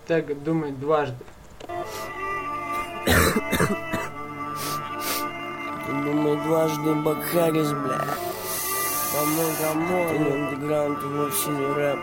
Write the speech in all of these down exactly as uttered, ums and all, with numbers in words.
Тега думает дважды. Думай дважды, Бакхарис, бля. Кому, кому, андеграунд, вовсе не рэп.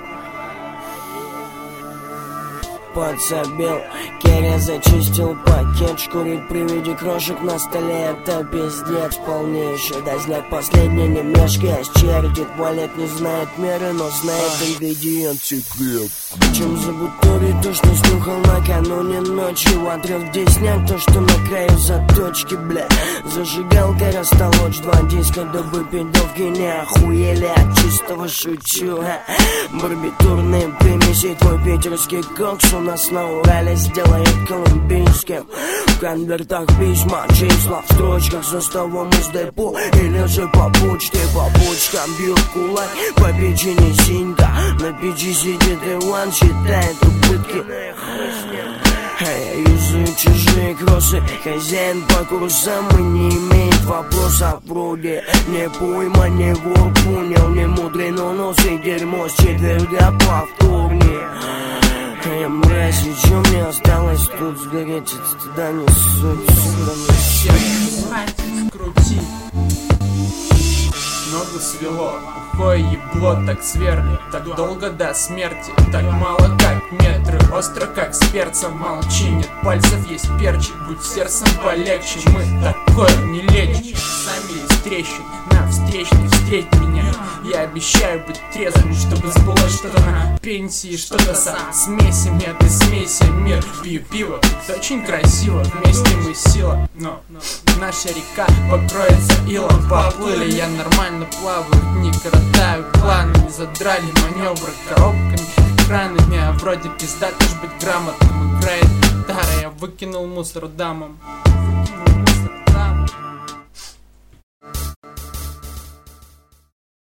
Подсобел, Керя зачистил пакет, шкурит при виде крошек на столе. Это пиздец полнейший, дозняк последний, не мешкая, чердит. Валет не знает меры, но знает ингредиент секрет. Чем забутурить то, что снюхал накануне ночи. Отрел где сняк, то, что на краю заточки, бля. Зажигалка, растолочь, два диска, дабы пидовки не охуели. От чистого шучу, барбитурные примеси, твой питерский кокс у нас на Урале сделает колумбийским. В конвертах письма, числа в строчках, составом из депо или же по почте. По почкам бьют кулак, по печени синька. На печи сидит Иван, считает убытки. Я юзаю чужие кроссы, хозяин по курсам и не имеет вопросов вроде. Не пойма, не вор, понял, не мудрый, но нос и дерьмо с четверга по вторник. Я мразь, и чё мне осталось тут сгореть, от стыда не суть. Скрути. Ногу свело, ухое ебло так сверлит. Так долго до смерти, так мало как метры. Остро как с перцем, молчи, нет пальцев, есть перчик. Будь сердцем полегче, мы такое не лечим. Сами из трещин, на встречный встреть меня. Я обещаю быть трезвым, чтобы сбылось что-то на пенсии, что-то со смесями, этой смеси мир. Пью пиво, это очень красиво, вместе мы сила. Но наша река покроется илом, поплыли. Я нормально плаваю, дни коротаю, планы не задрали, маневры коробками, экранами. А вроде пизда тоже быть грамотным. Играет гитара, я выкинул мусор дамам. Выкинул мусор дамам.